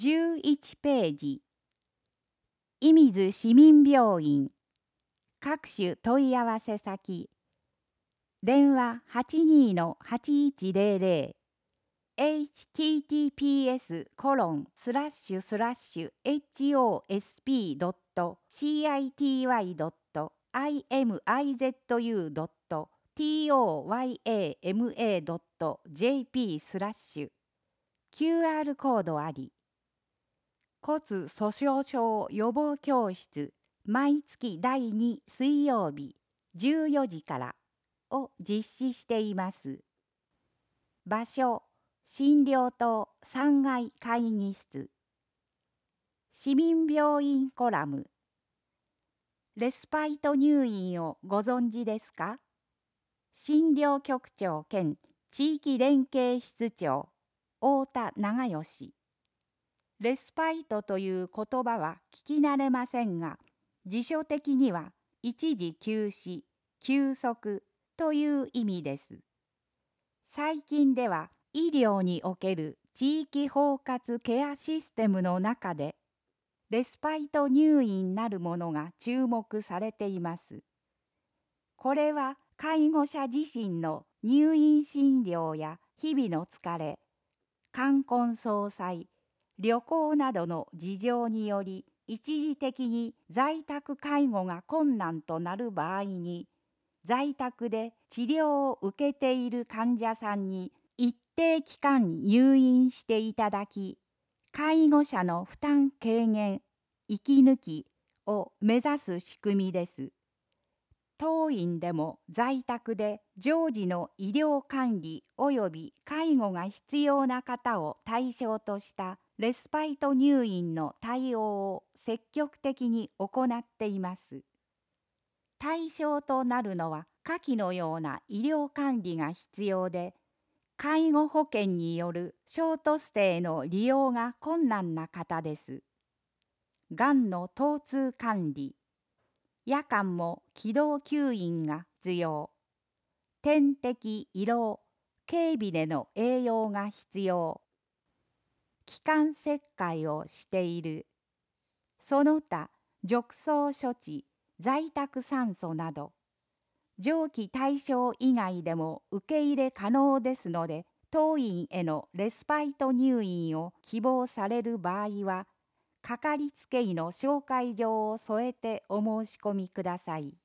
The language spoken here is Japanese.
11ページ。射水市民病院各種問い合わせ先電話 82-8100 https://hospititiy.jp/ QR コードあり骨粗しょう症予防教室毎月第2水曜日14時からを実施しています。場所診療棟3階会議室市民病院コラムレスパイト入院をご存知ですか？診療局長兼地域連携室長太田長義レスパイトという言葉は聞き慣れませんが、辞書的には一時休止、休息という意味です。最近では医療における地域包括ケアシステムの中で、レスパイト入院なるものが注目されています。これは介護者自身の入院診療や日々の疲れ、冠婚葬祭、旅行などの事情により一時的に在宅介護が困難となる場合に在宅で治療を受けている患者さんに一定期間入院していただき介護者の負担軽減、息抜きを目指す仕組みです。当院でも在宅で常時の医療管理及び介護が必要な方を対象としたレスパイト入院の対応を積極的に行っています。対象となるのは下記のような医療管理が必要で、介護保険によるショートステイの利用が困難な方です。がんの疼痛管理、夜間も気道吸引が必要。点滴胃ろう、軽微での栄養が必要。気管切開をしている。その他、褥瘡処置、在宅酸素など、上記対象以外でも受け入れ可能ですので、当院へのレスパイト入院を希望される場合は、かかりつけ医の紹介状を添えてお申し込みください。